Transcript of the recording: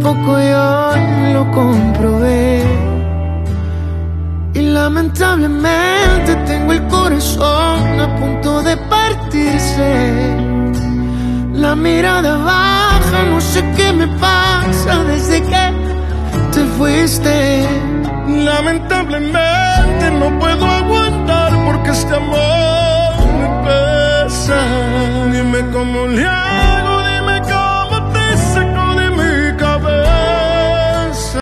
poco yo lo comprobé. Y lamentablemente tengo el corazón a punto de partirse. La mirada baja, no sé qué me pasa desde que te fuiste. Lamentablemente no puedo aguantar porque este amor me pesa. Dime cómo le hago